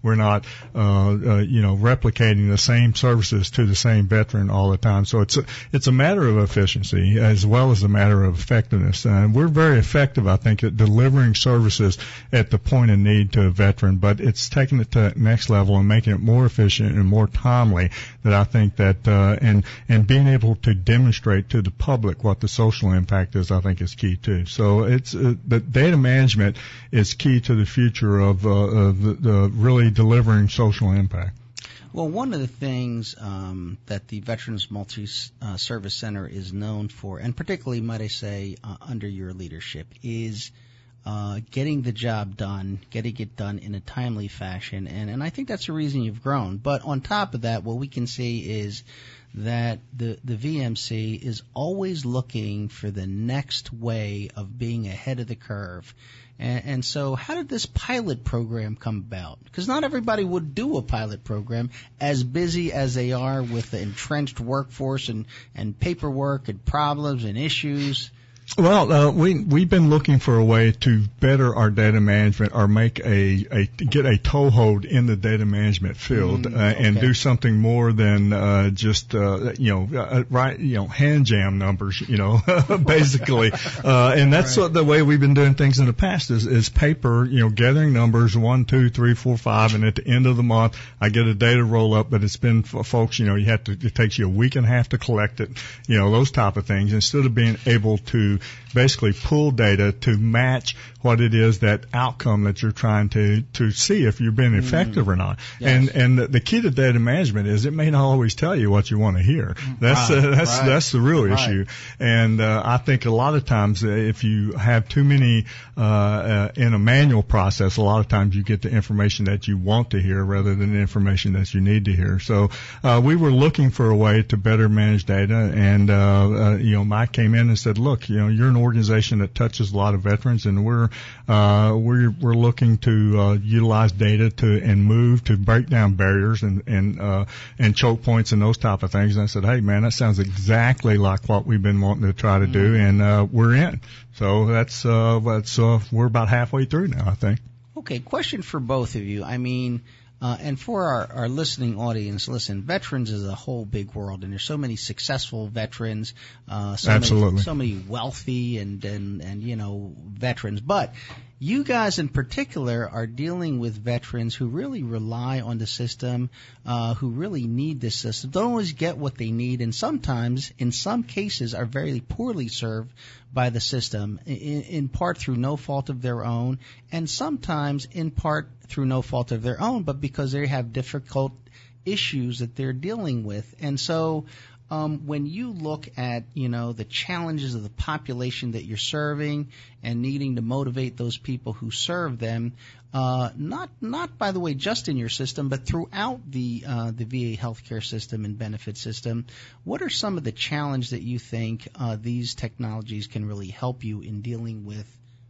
we're not, uh, uh, you know, replicating the same services to the same veteran all the time. So it's a, it's a matter of efficiency as well as a matter of effectiveness. And we're very effective, I think, at delivering services at the point of need to a veteran, but it's taking it to the next level and making it more efficient and more timely that I think that, uh, and, and being able to demonstrate to the public what the social impact is, I think is key too. So it's, uh, the data management is key to the future of, uh, of the, the really delivering social impact. Well, one of the things um, that the Veterans Multi-Service Center is known for, and particularly, might I say, uh, under your leadership, is uh, getting the job done, getting it done in a timely fashion, and, and I think that's the reason you've grown. But on top of that, what we can see is that the, the V M C is always looking for the next way of being ahead of the curve. And, and so how did this pilot program come about? Because not everybody would do a pilot program as busy as they are with the entrenched workforce and, and paperwork and problems and issues. Well, uh, we, we've been looking for a way to better our data management or make a, a get a toehold in the data management field, mm, uh, okay. and do something more than, uh, just, uh, you know, uh, right, you know, hand jam numbers, you know, basically. Uh, and that's right. What the way we've been doing things in the past is, is paper, you know, gathering numbers, one, two, three, four, five, and at the end of the month, I get a data roll up, but it's been for folks, you know, you have to, it takes you a week and a half to collect it, you know, those type of things, instead of being able to basically pull data to match what it is, that outcome that you're trying to, to see if you're being effective mm. or not. Yes. And, and the key to data management is it may not always tell you what you want to hear. That's, right. uh, that's, right. that's the real right. issue. And, uh, I think a lot of times if you have too many, uh, uh, in a manual process, a lot of times you get the information that you want to hear rather than the information that you need to hear. So, uh, we were looking for a way to better manage data, and, uh, uh, you know, Mike came in and said, look, you know, you're an organization that touches a lot of veterans, and we're, uh, we're, we're looking to, uh, utilize data to, and move to break down barriers and, and, uh, and choke points and those type of things. And I said, hey man, that sounds exactly like what we've been wanting to try to mm-hmm. do, and, uh, we're in. So that's, uh, that's, uh, we're about halfway through now, I think. Okay, question for both of you. I mean, Uh, and for our, our listening audience, listen, veterans is a whole big world, and there's so many successful veterans, uh, so Absolutely. many, so many wealthy and, and, and, you know, veterans. But you guys in particular are dealing with veterans who really rely on the system, uh, who really need this system, don't always get what they need, and sometimes, in some cases, are very poorly served by the system, in, in part through no fault of their own, and sometimes in part through no fault of their own, but because they have difficult issues that they're dealing with. And so um, when you look at, you know, the challenges of the population that you're serving and needing to motivate those people who serve them, uh, not, not by the way, just in your system, but throughout the, uh, the V A healthcare system and benefit system, what are some of the challenges that you think, uh, these technologies can really help you in dealing with,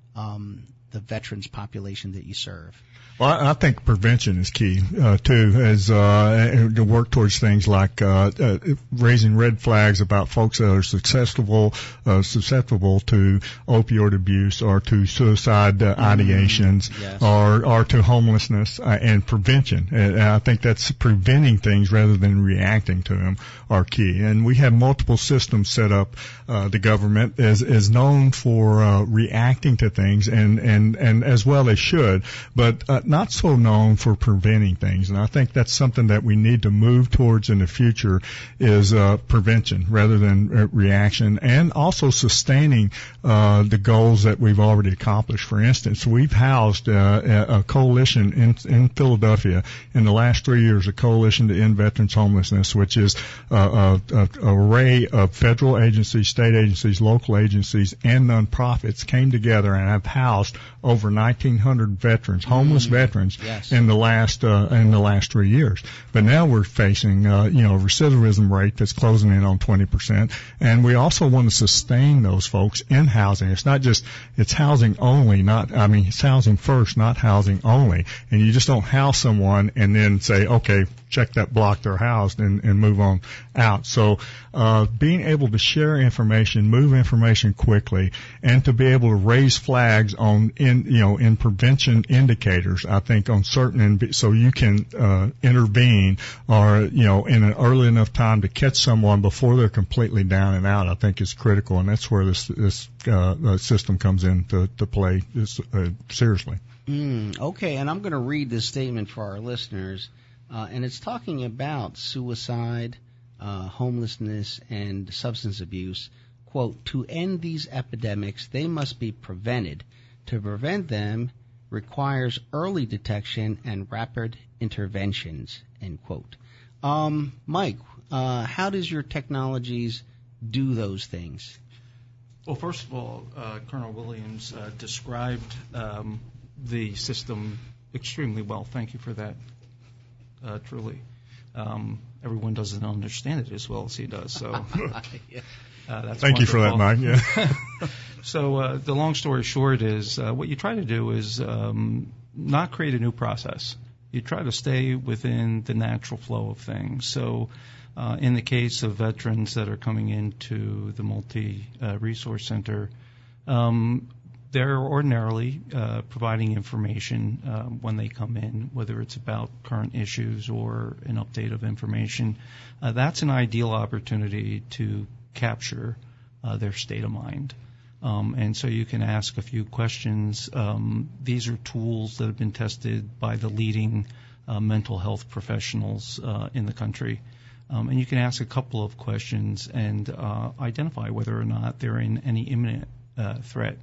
um, the veterans population that you serve? Well, I think prevention is key, uh, too, as, uh, to work towards things like, uh, uh, raising red flags about folks that are susceptible, uh, susceptible to opioid abuse or to suicide uh, ideations mm, yes. or, or to homelessness, uh, and prevention. And I think that's preventing things rather than reacting to them are key. And we have multiple systems set up. Uh, the government is, is known for, uh, reacting to things, and, and, and as well they should, but, uh, not so known for preventing things. And I think that's something that we need to move towards in the future is uh, prevention rather than uh, reaction, and also sustaining uh, the goals that we've already accomplished. For instance, we've housed uh, a coalition in, in Philadelphia in the last three years, a coalition to end veterans homelessness, which is uh, a, a, a array of federal agencies, state agencies, local agencies, and nonprofits came together and have housed over nineteen hundred veterans, homeless mm-hmm. veterans, yes. in the last uh, in the last three years. But now we're facing uh, you know a recidivism rate that's closing in on twenty percent, and we also want to sustain those folks in housing. It's not just it's housing only, not I mean it's housing first, not housing only. And you just don't house someone and then say, okay, check that block they're housed and, and move on out. So uh, being able to share information, move information quickly, and to be able to raise flags on in, you know, in prevention indicators, I think on certain, in, so you can, uh, intervene or, you know, in an early enough time to catch someone before they're completely down and out, I think is critical. And that's where this, this, uh, system comes in to, to play this, uh, seriously. Mm, okay. And I'm going to read this statement for our listeners. Uh, and it's talking about suicide, uh, homelessness, and substance abuse. Quote, to end these epidemics, they must be prevented. To prevent them requires early detection and rapid interventions, end quote. Um, Mike, uh, how does your technologies do those things? Well, first of all, uh, Colonel Williams uh, described um, the system extremely well. Thank you for that, uh, truly. Um, everyone doesn't understand it as well as he does, so... yeah. Uh, that's Thank wonderful. you for that, Mike. Yeah. So uh, the long story short is uh, what you try to do is um, not create a new process. You try to stay within the natural flow of things. So uh, in the case of veterans that are coming into the multi-resource uh, center, um, they're ordinarily uh, providing information uh, when they come in, whether it's about current issues or an update of information. Uh, that's an ideal opportunity to capture uh, their state of mind. Um, and so you can ask a few questions. Um, these are tools that have been tested by the leading uh, mental health professionals uh, in the country. Um, and you can ask a couple of questions and uh, identify whether or not they're in any imminent uh, threat.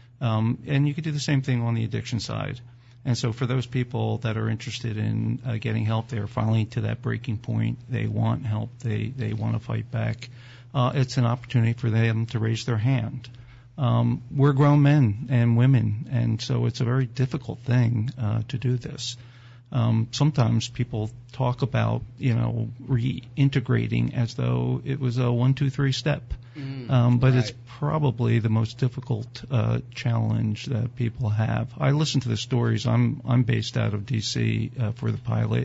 Um, and you can do the same thing on the addiction side. And so for those people that are interested in uh, getting help, they're finally to that breaking point. They want help. They, they want to fight back. Uh, it's an opportunity for them to raise their hand. Um, we're grown men and women, and so it's a very difficult thing uh, to do this. Um, sometimes people talk about, you know, reintegrating as though it was a one, two, three step. Mm, um, but right. It's probably the most difficult uh, challenge that people have. I listen to the stories. I'm I'm based out of D C uh, for the pilot,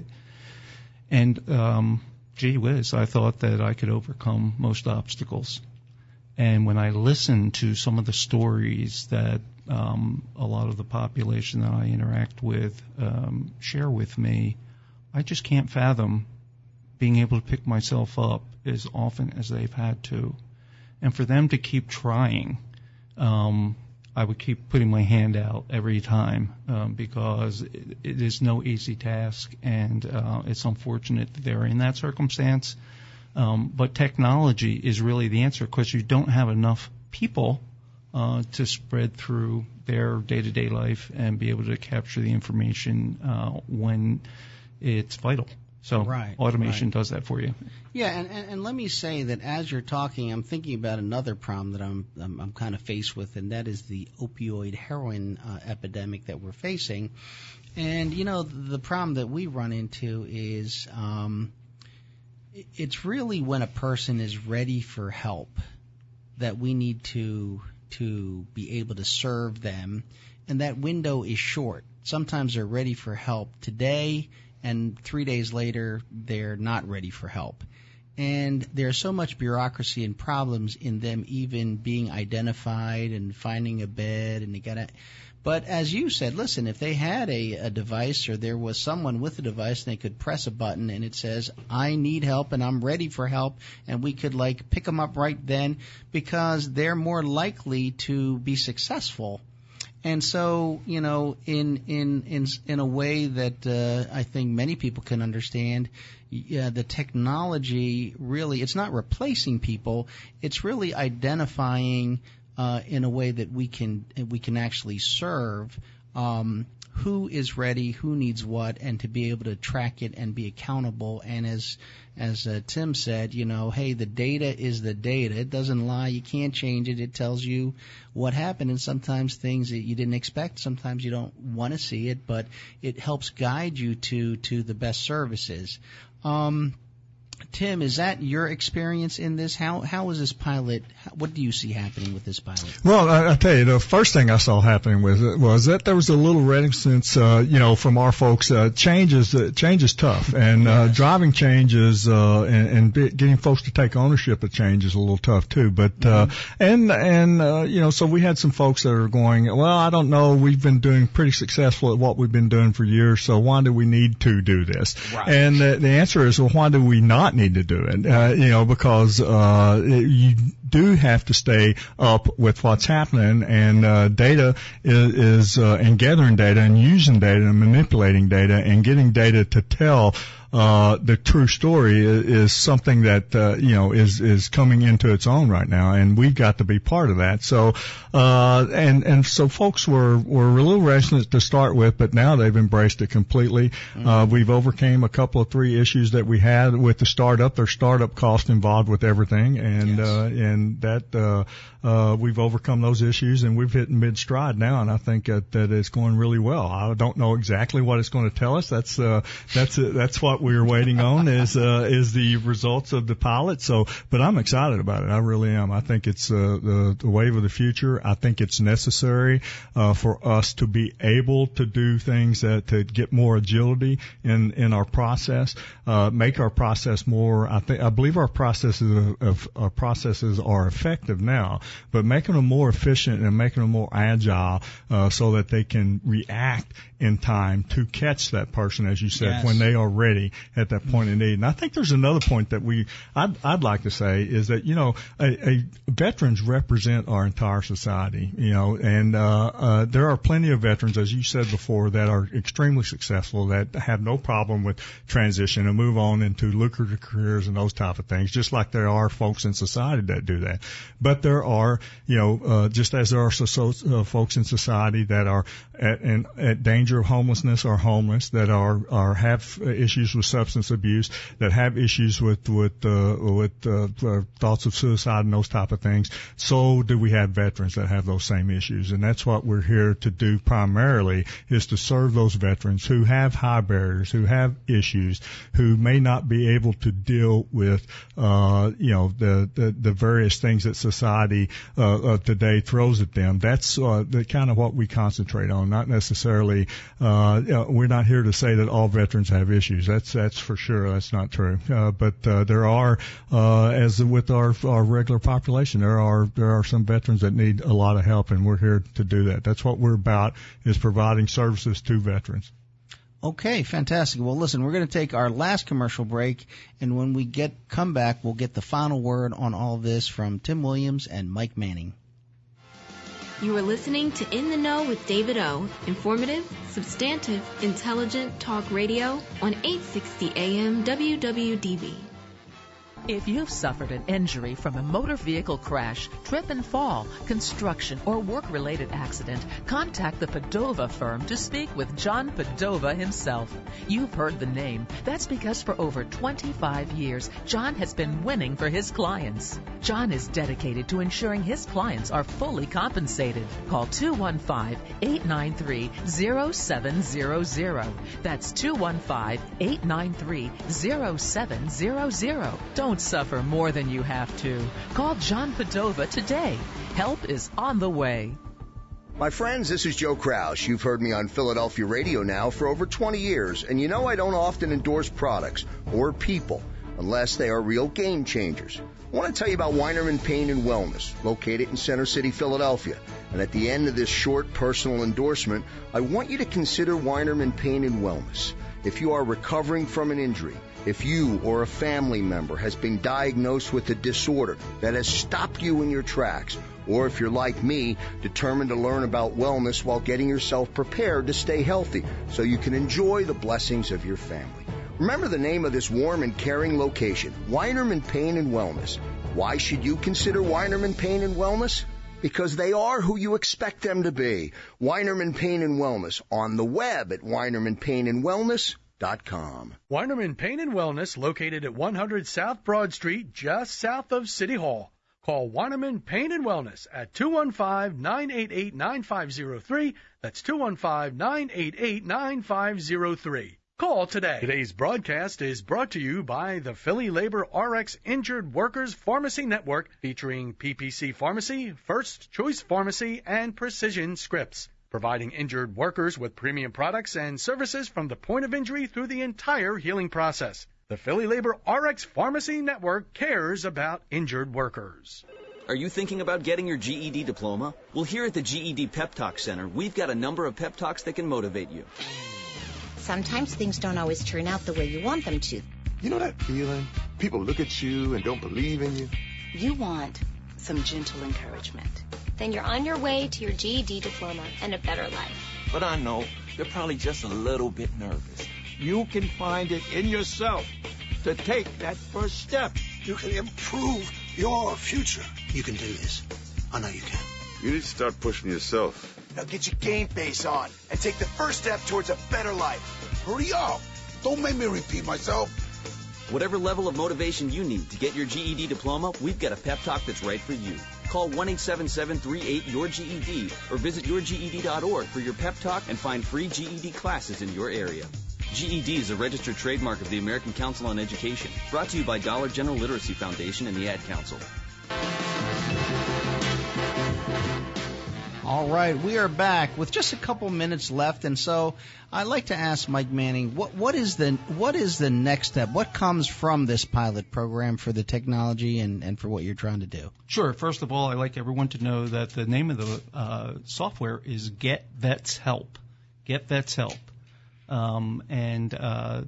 and um, gee whiz, I thought that I could overcome most obstacles. And when I listen to some of the stories that um, a lot of the population that I interact with um, share with me, I just can't fathom being able to pick myself up as often as they've had to. And for them to keep trying, um, I would keep putting my hand out every time um, because it, it is no easy task, and uh, it's unfortunate that they're in that circumstance. Um, but technology is really the answer because you don't have enough people uh, to spread through their day-to-day life and be able to capture the information uh, when it's vital. So right, automation right. does that for you. Yeah, and, and, and let me say that as you're talking, I'm thinking about another problem that I'm I'm, I'm kind of faced with, and that is the opioid heroin uh, epidemic that we're facing. And, you know, the problem that we run into is um, it's really when a person is ready for help that we need to to be able to serve them, and that window is short. Sometimes they're ready for help today, and three days later, they're not ready for help. And there's so much bureaucracy and problems in them even being identified and finding a bed, and they gotta. But as you said, listen, if they had a, a device or there was someone with a device and they could press a button and it says, I need help and I'm ready for help, and we could like pick them up right then because they're more likely to be successful. And so, you know, in in in in a way that uh, I think many people can understand, yeah, the technology really, it's not replacing people, it's really identifying uh, in a way that we can we can actually serve um, who is ready, who needs what, and to be able to track it and be accountable. And as as uh, Tim said, you know, hey, the data is the data. It doesn't lie. You can't change it. It tells you what happened, and sometimes things that you didn't expect. Sometimes you don't want to see it, but it helps guide you to to the best services. Um, Tim, is that your experience in this? How how is this pilot? What do you see happening with this pilot? Well, I, I tell you, the first thing I saw happening with it was that there was a little reticence, uh, you know, from our folks. Uh, change is uh, change is tough, and uh, driving change is uh, and, and be, getting folks to take ownership of change is a little tough too. But uh, mm-hmm. and and uh, you know, so we had some folks that are going, well, I don't know, we've been doing pretty successful at what we've been doing for years, so why do we need to do this? Right. And the, the answer is, well, why do we not need to do it? Uh, you know, because uh, you do have to stay up with what's happening, and uh, data is, is uh, and gathering data and using data and manipulating data and getting data to tell uh the true story is, is something that uh, you know is is coming into its own right now, and we've got to be part of that. So uh and and so folks were were a little reticent to start with, but now they've embraced it completely. Mm-hmm. Uh we've overcame a couple of three issues that we had with the startup. There's startup cost involved with everything, and yes. uh and that uh uh we've overcome those issues, and we've hit mid stride now, and I think that, that it's going really well. I don't know exactly what it's going to tell us. That's uh that's uh, that's what we're waiting on is uh, is the results of the pilot. So, but I'm excited about it. I really am. I think it's uh, the, the wave of the future. I think it's necessary uh, for us to be able to do things that to get more agility in in our process, uh, make our process more. I think I believe our processes of our processes are effective now, but making them more efficient and making them more agile uh, so that they can react in time to catch that person, as you said, yes. when they are ready at that point in need. And I think there's another point that we, I'd, I'd like to say is that, you know, a, a veterans represent our entire society, you know, and, uh, uh, there are plenty of veterans, as you said before, that are extremely successful, that have no problem with transition and move on into lucrative careers and those type of things, just like there are folks in society that do that. But there are, you know, uh, just as there are so, so, uh, folks in society that are at, in, at danger of homelessness or homeless, that are, are have issues with substance abuse, that have issues with with uh, with uh, uh, thoughts of suicide and those type of things. So do we have veterans that have those same issues, and that's what we're here to do primarily, is to serve those veterans who have high barriers, who have issues, who may not be able to deal with uh, you know the, the the various things that society uh, uh, today throws at them. That's uh, the kind of what we concentrate on, not necessarily. Uh, you know, we're not here to say that all veterans have issues. That's that's for sure. That's not true. Uh, but uh, there are, uh, as with our our regular population, there are there are some veterans that need a lot of help, and we're here to do that. That's what we're about, is providing services to veterans. Okay, fantastic. Well, listen, we're going to take our last commercial break, and when we get come back, we'll get the final word on all of this from Tim Williams and Mike Manning. You are listening to In the Know with David O. Informative, substantive, intelligent talk radio on eight sixty A M W W D B. If you've suffered an injury from a motor vehicle crash, trip and fall, construction, or work-related accident, contact the Padova firm to speak with John Padova himself. You've heard the name. That's because for over twenty-five years, John has been winning for his clients. John is dedicated to ensuring his clients are fully compensated. Call two one five, eight nine three, zero seven zero zero. That's two one five, eight nine three, zero seven zero zero. Don't suffer more than you have to. Call John Padova today. Help is on the way. My friends, this is Joe Kraus. You've heard me on Philadelphia radio now for over twenty years, and you know I don't often endorse products or people unless they are real game changers. I want to tell you about Weinerman Pain and Wellness, located in Center City, Philadelphia. And at the end of this short personal endorsement, I want you to consider Weinerman Pain and Wellness. If you are recovering from an injury, if you or a family member has been diagnosed with a disorder that has stopped you in your tracks, or if you're like me, determined to learn about wellness while getting yourself prepared to stay healthy so you can enjoy the blessings of your family. Remember the name of this warm and caring location, Weinerman Pain and Wellness. Why should you consider Weinerman Pain and Wellness? Because they are who you expect them to be. Weinerman Pain and Wellness, on the web at weinerman pain and wellness dot com. Weinerman Pain and Wellness, located at one hundred South Broad Street, just south of City Hall. Call Weinerman Pain and Wellness at two one five, nine eight eight, nine five zero three. That's two one five, nine eight eight, nine five zero three. Call today. Today's broadcast is brought to you by the Philly Labor R X Injured Workers Pharmacy Network, featuring P P C Pharmacy, First Choice Pharmacy, and Precision Scripts, providing injured workers with premium products and services from the point of injury through the entire healing process. The Philly Labor R X Pharmacy Network cares about injured workers. Are you thinking about getting your G E D diploma? Well, here at the G E D Pep Talk Center, we've got a number of pep talks that can motivate you. Sometimes things don't always turn out the way you want them to. You know that feeling? People look at you and don't believe in you. You want some gentle encouragement. Then you're on your way to your G E D diploma and a better life. But I know they're probably just a little bit nervous. You can find it in yourself to take that first step. You can improve your future. You can do this. I know you can. You need to start pushing yourself. Now get your game face on and take the first step towards a better life. Hurry up. Don't make me repeat myself. Whatever level of motivation you need to get your G E D diploma, we've got a pep talk that's right for you. Call one eight seven seven, three eight, Y O U R G E D or visit your G E D dot org for your pep talk and find free G E D classes in your area. G E D is a registered trademark of the American Council on Education, brought to you by Dollar General Literacy Foundation and the Ad Council. All right, we are back with just a couple minutes left, and so I'd like to ask Mike Manning, what what is the what is the next step? What comes from this pilot program for the technology and, and for what you're trying to do? Sure. First of all, I'd like everyone to know that the name of the uh, software is Get Vets Help. Get Vets Help. Um, and uh,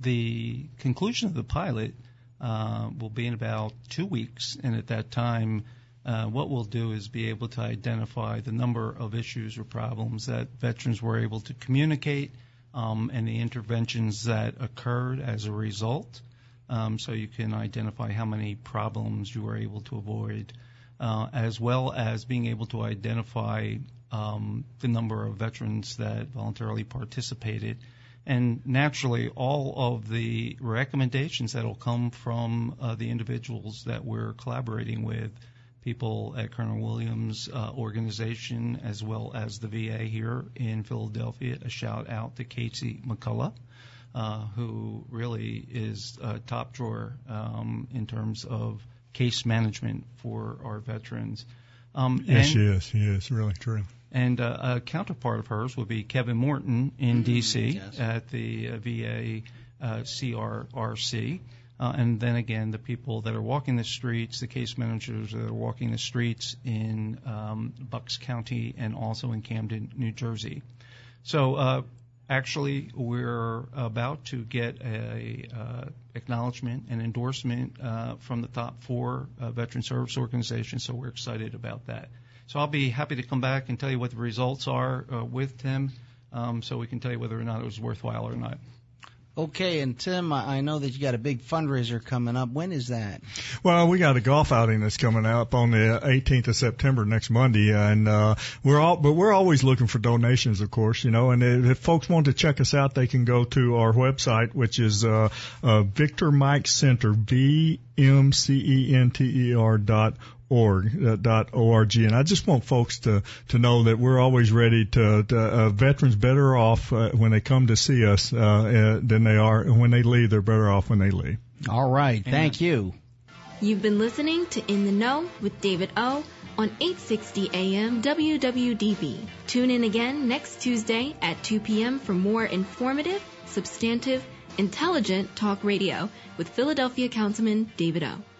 the conclusion of the pilot uh, will be in about two weeks, and at that time, Uh, what we'll do is be able to identify the number of issues or problems that veterans were able to communicate um, and the interventions that occurred as a result. Um, so you can identify how many problems you were able to avoid, uh, as well as being able to identify um, the number of veterans that voluntarily participated. And naturally, all of the recommendations that will come from uh, the individuals that we're collaborating with, people at Colonel Williams' uh, organization, as well as the V A here in Philadelphia. A shout out to Casey McCullough, uh, who really is a top drawer um, in terms of case management for our veterans. Um, yes, and, she is. She is really true. And uh, a counterpart of hers would be Kevin Morton in D C yes. at the uh, V A uh, C R R C. Uh, and then again, the people that are walking the streets, the case managers that are walking the streets in um, Bucks County and also in Camden, New Jersey. So uh, actually, we're about to get a uh, acknowledgement and endorsement uh, from the top four uh, veteran service organizations, so we're excited about that. So I'll be happy to come back and tell you what the results are uh, with Tim, um, so we can tell you whether or not it was worthwhile or not. Okay, and Tim, I know that you got a big fundraiser coming up. When is that? Well, we got a golf outing that's coming up on the eighteenth of September, next Monday, and uh, we're all, but we're always looking for donations, of course, you know. And if folks want to check us out, they can go to our website, which is uh, uh, Victor Mike Center, V M C E N T E R dot org, uh, dot org. And I just want folks to to know that we're always ready to, to uh, veterans better off uh, when they come to see us uh, uh, than they are when they leave. They're better off when they leave. All right. Amen. Thank you. You've been listening to In the Know with David O. on eight sixty A M W W D B. Tune in again next Tuesday at two p.m. for more informative, substantive, intelligent talk radio with Philadelphia Councilman David O.